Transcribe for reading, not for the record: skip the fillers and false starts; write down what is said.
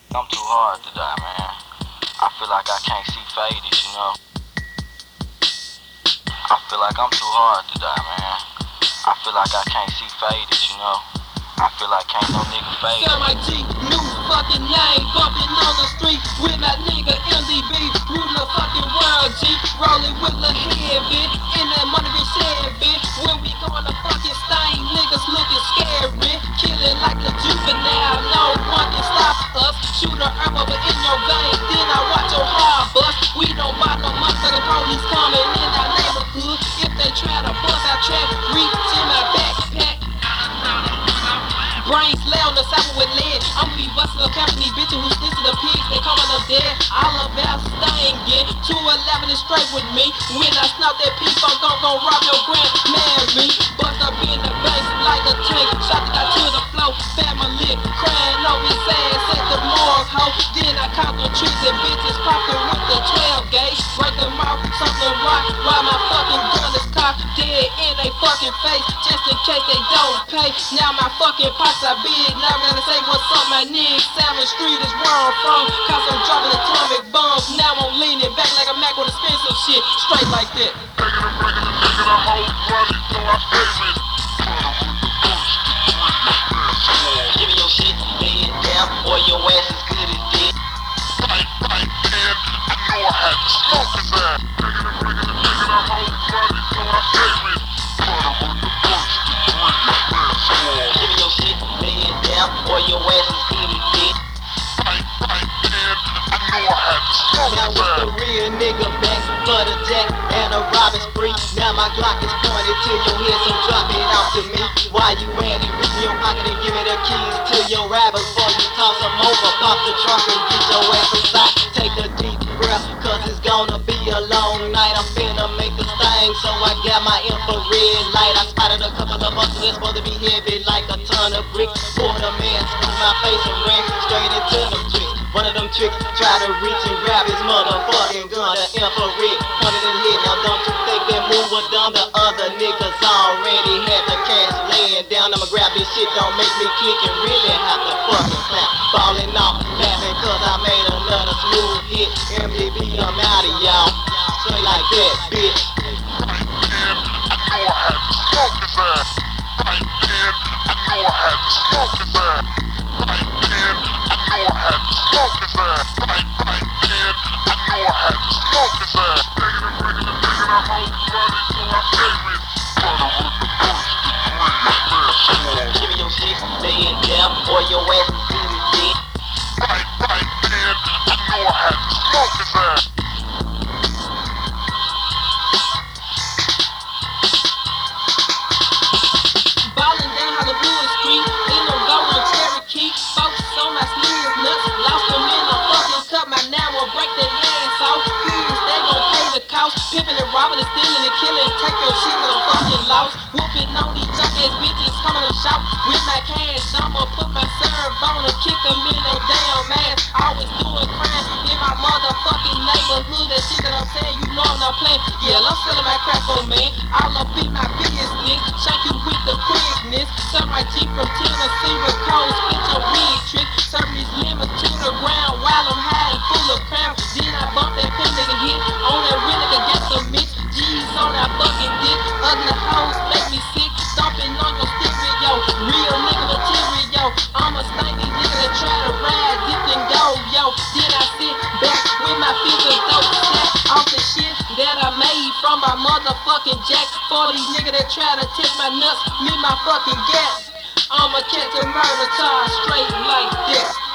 I'm too hard to die, man. I feel like I can't see faded, you know. I feel like I'm too hard to die, man. I feel like I can't see faded, you know. I feel like can't no nigga fade. Sir, my G, new fucking name, bumping on the street with my nigga MDB, ruling the fucking world, G, rolling with the heavy, in that money be Chevy. When we gonna fucking stain, niggas looking scary, killing like a juvenile, no one can stop us. Shoot a herb over in your vein, then I watch your heart bust. We don't buy no motherfucking police coming in our neighborhood. If they try to bust our track, reach in my backpack. Brains lay on the sidewalk with lead. I'm be busting up counting these bitches who snitch to the pigs, they coming up dead. All about stinging. 211 is straight with me. When I snout that pig, I'm gon' rob your grandmary. Bust up in the face like a tank. Shot the guy to the floor. Family crying over his ass at the morgue, ho. Then I count the trees and bitches popping with the 12 gauge. Break them off, something rock. While my fucking gun is cocked dead in they fucking face. Just in case they don't pay. Now my fucking pots are big. Now I'm gonna say what's up, my nigga. Salmon Street is where I'm from. Cause I'm dropping atomic bombs. Now I'm leaning back like a Mac with expensive shit. Straight like that. Give me your shit, lay it down, or your ass is good as dead. Right, man, I know I had to smoke his ass. Give me your shit, lay it down, or your ass is good as dead. Right, man, I know I had to smoke Now his it's the ass. real nigga back for the jack and a robin spree. Now my Glock is pointed to your head, so drop it off to me. Why you at it? Reach in your pocket and give me the keys to your ride before you toss them over. Pop the trunk and get your ass inside. Take a deep breath, cause it's gonna be a long night. I'm finna make a stain, so I got my infrared light. I spotted a couple of buses that's supposed to be heavy like a ton of bricks. Pulled a man, screwed my face and ran straight into them tricks. One of them tricks, try to reach and grab his motherfucking gun. The infrared pointed in head. Now don't you think that move was done? The other niggas already had the cash laying down. I'ma grab this shit, don't make me click and really have to fucking clap. Falling off, laughing cause I made another smooth hit. MDB, I'm out of y'all. Straight like that, bitch. Right, man, I know I had to smoke his ass. Right, man, I know I had to smoke his ass. Right, man, I know I had to smoke his ass. Right, man, I know I had to smoke his ass. Give me your shit, lay it down, or your ass is good as dead. Right, man, I know I had to smoke his ass. Ballin' down Hollywood Street, in them golden Cherokee. Folks on my sleeves nuts, lost them in a fucking cup. My now will break their ass off. Kids, they gon' pay the cost. Pimpin' and robbing and stealing and killing. Take your shit to the fucking loss. Whooping on these junk ass bitches, coming to shout. With my cash, I'ma put my serve on and kick them in their damn ass. Always doing crime in my motherfucking neighborhood. That shit that I'm saying, you know I'm not playing. Yeah, I'm selling my crack for man. All up in my business. Shank you with the quickness. Some my G from Tennessee with cold. Spit your wig trick. Serve these lemons to the ground while I'm high and full of crowd. Then I bump that pin nigga hit on that real nigga get some mix. G's on that fucking dick. Ugly hoes make me sick. Stomping on your stereo. Real nigga material. I'm a stanky nigga that try to ride, dip and go, yo. Then I sit back with my fingers dope snap off the shit that I made from my motherfucking jack. For these niggas that try to take my nuts, me my fucking gas. I'ma catch a murder charge straight like that.